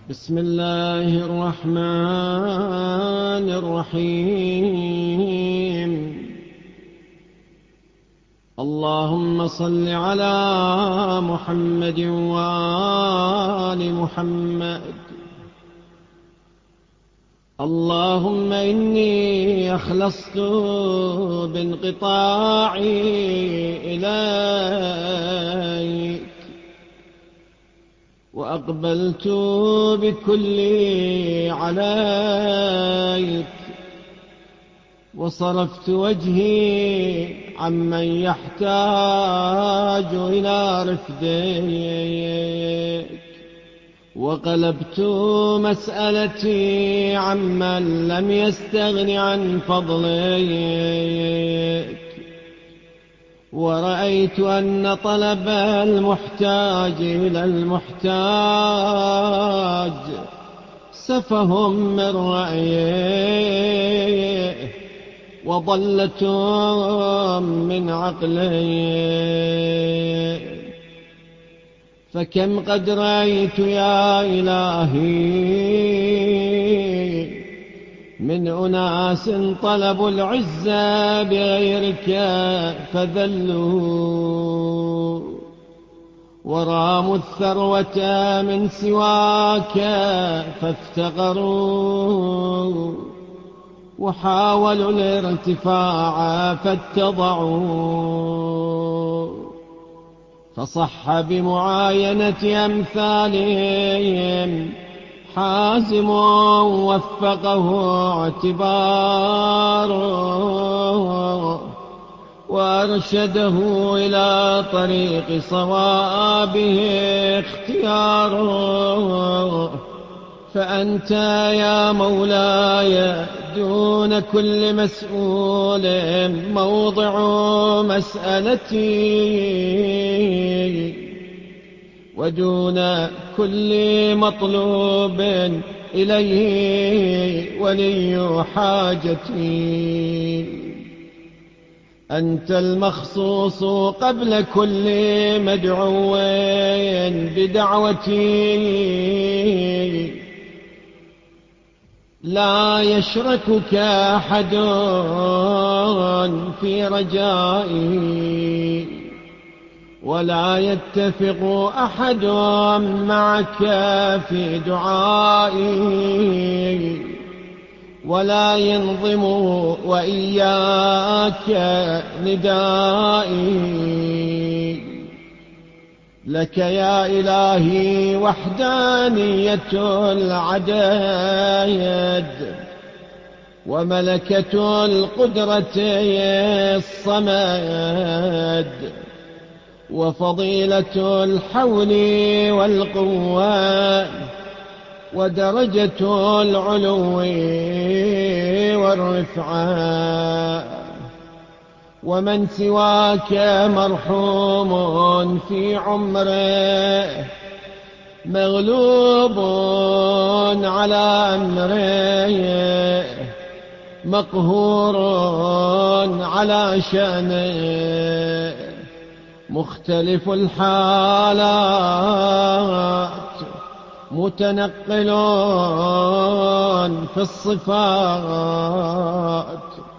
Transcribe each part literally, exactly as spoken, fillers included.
بسم الله الرحمن الرحيم. اللهم صل على محمد وآل محمد. اللهم إني أخلصت بانقطاعي إليك، وأقبلت بكلي عليك، وصرفت وجهي عمن يحتاج إلى رفدك، وقلبت مسألتي عمن لم يستغن عن فضلك، ورأيت أن طلب المحتاج إلى المحتاج سفه من رأيه وضلة من عقله. فكم قد رأيت يا إلهي من أناس طلبوا العزة بغيرك فذلوا، وراموا الثروة من سواك فافتقروا، وحاولوا الارتفاع فاتضعوا. فصح بمعاينة أمثالهم حازم وفقه اعتباره، وأرشده إلى طريق صوابه اختياره. فأنت يا مولاي دون كل مسؤول موضع مسألتي، ودون كل مطلوب إليه ولي حاجتي. أنت المخصوص قبل كل مدعو بدعوتي، لا يشركك أحد في رجائي، ولا يتفق أحد معك في دعائي، ولا ينظم وإياك ندائي. لك يا إلهي وحدانية العدد، وملكة القدرة الصمد، وفضيلة الحول والقوة، ودرجة العلو والرفعة. ومن سواك مرحوم في عمره، مغلوب على أمره، مقهور على شأنه، مختلف الحالات، متنقل في الصفات.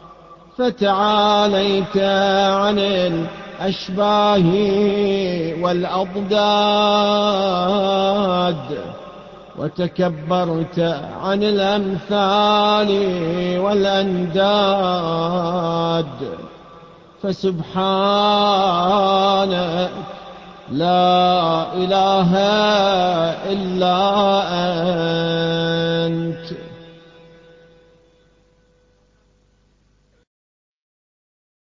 فتعاليت عن الأشباه والأضداد، وتكبرت عن الأمثال والأنداد. فسبحانك لا إله إلا أنت.